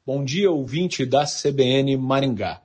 Bom dia, ouvinte da CBN Maringá.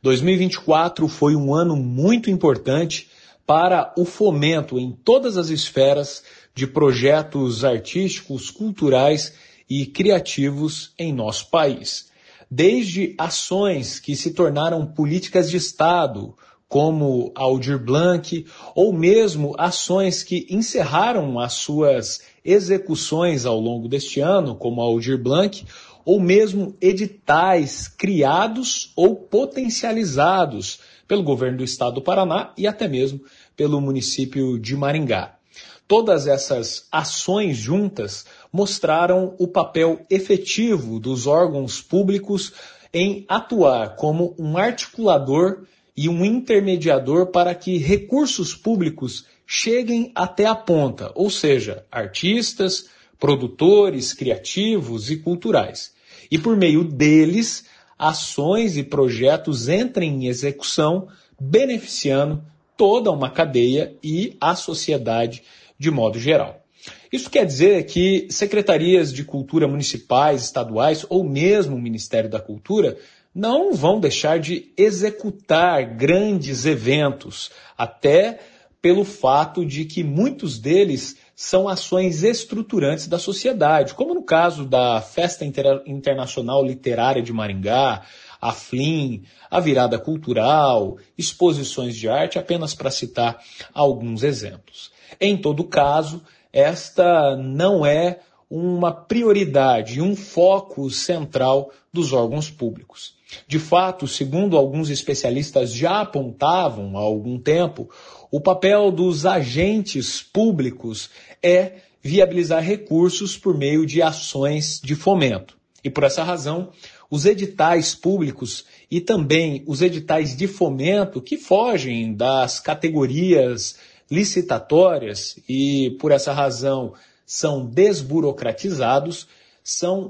2024 foi um ano muito importante para o fomento em todas as esferas de projetos artísticos, culturais e criativos em nosso país. Desde ações que se tornaram políticas de Estado, como a Aldir Blanc, ou mesmo ações que encerraram as suas execuções ao longo deste ano, como a Aldir Blanc, ou mesmo editais criados ou potencializados pelo governo do estado do Paraná e até mesmo pelo município de Maringá. Todas essas ações juntas mostraram o papel efetivo dos órgãos públicos em atuar como um articulador e um intermediador para que recursos públicos cheguem até a ponta, ou seja, artistas, produtores criativos e culturais. E por meio deles, ações e projetos entrem em execução, beneficiando toda uma cadeia e a sociedade de modo geral. Isso quer dizer que secretarias de cultura municipais, estaduais ou mesmo o Ministério da Cultura não vão deixar de executar grandes eventos, até pelo fato de que muitos deles são ações estruturantes da sociedade, como no caso da Festa Internacional Literária de Maringá, a FLIM, a Virada Cultural, exposições de arte, apenas para citar alguns exemplos. Em todo caso, esta não é uma prioridade, um foco central dos órgãos públicos. De fato, segundo alguns especialistas já apontavam há algum tempo, o papel dos agentes públicos é viabilizar recursos por meio de ações de fomento. E por essa razão, os editais públicos e também os editais de fomento que fogem das categorias licitatórias e por essa razão são desburocratizados, são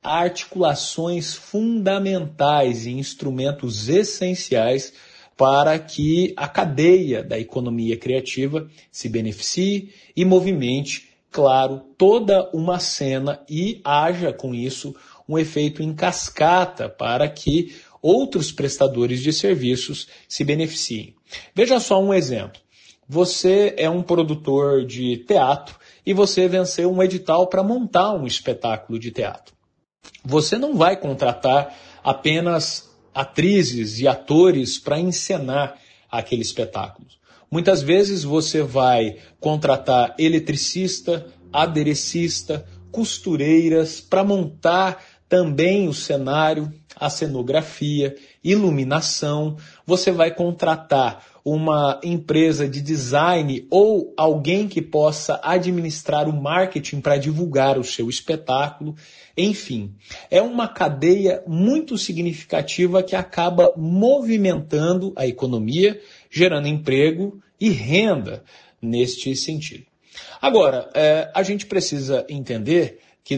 articulações fundamentais e instrumentos essenciais para que a cadeia da economia criativa se beneficie e movimente, claro, toda uma cena e haja com isso um efeito em cascata para que outros prestadores de serviços se beneficiem. Veja só um exemplo. Você é um produtor de teatro e você venceu um edital para montar um espetáculo de teatro. Você não vai contratar apenas atrizes e atores para encenar aquele espetáculo. Muitas vezes você vai contratar eletricista, aderecista, costureiras para montar também o cenário, a cenografia, iluminação. Você vai contratar uma empresa de design ou alguém que possa administrar o marketing para divulgar o seu espetáculo. Enfim, é uma cadeia muito significativa que acaba movimentando a economia, gerando emprego e renda neste sentido. Agora, a gente precisa entender que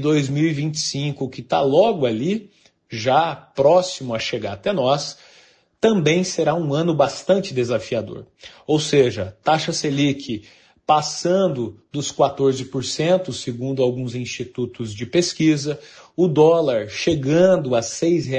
2025, que está logo ali, já próximo a chegar até nós, também será um ano bastante desafiador. Ou seja, taxa Selic passando dos 14%, segundo alguns institutos de pesquisa, o dólar chegando a R$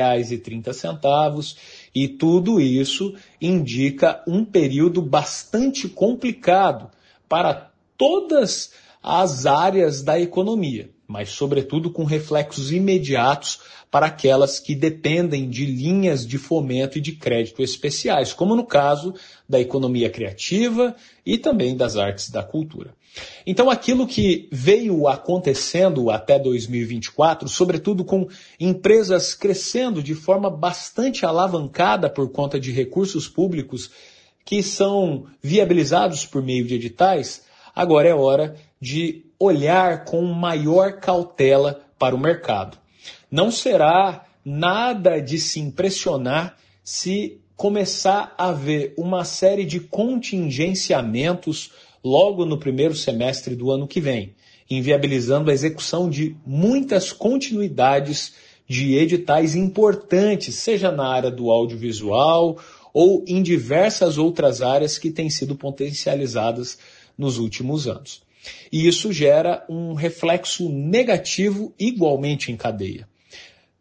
6,30, e tudo isso indica um período bastante complicado para todas as áreas da economia, mas sobretudo com reflexos imediatos para aquelas que dependem de linhas de fomento e de crédito especiais, como no caso da economia criativa e também das artes da cultura. Então, aquilo que veio acontecendo até 2024, sobretudo com empresas crescendo de forma bastante alavancada por conta de recursos públicos que são viabilizados por meio de editais, agora é hora de olhar com maior cautela para o mercado. Não será nada de se impressionar se começar a haver uma série de contingenciamentos logo no primeiro semestre do ano que vem, inviabilizando a execução de muitas continuidades de editais importantes, seja na área do audiovisual ou em diversas outras áreas que têm sido potencializadas nos últimos anos. E isso gera um reflexo negativo igualmente em cadeia.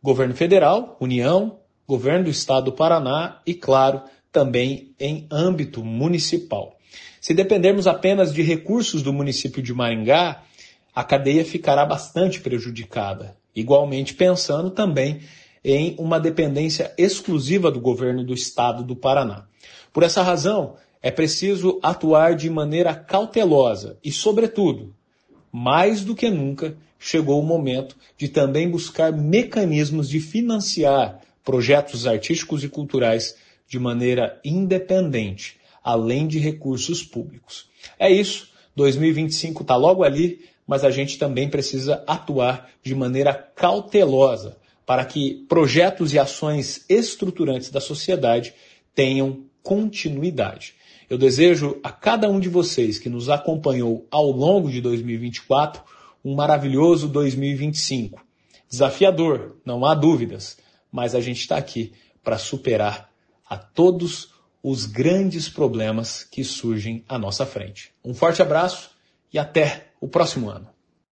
Governo Federal, União, Governo do Estado do Paraná e, claro, também em âmbito municipal. Se dependermos apenas de recursos do município de Maringá, a cadeia ficará bastante prejudicada, igualmente pensando também em uma dependência exclusiva do governo do Estado do Paraná. Por essa razão, é preciso atuar de maneira cautelosa e, sobretudo, mais do que nunca, chegou o momento de também buscar mecanismos de financiar projetos artísticos e culturais de maneira independente, além de recursos públicos. É isso, 2025 está logo ali, mas a gente também precisa atuar de maneira cautelosa para que projetos e ações estruturantes da sociedade tenham continuidade. Eu desejo a cada um de vocês que nos acompanhou ao longo de 2024 um maravilhoso 2025. Desafiador, não há dúvidas, mas a gente está aqui para superar a todos os grandes problemas que surgem à nossa frente. Um forte abraço e até o próximo ano.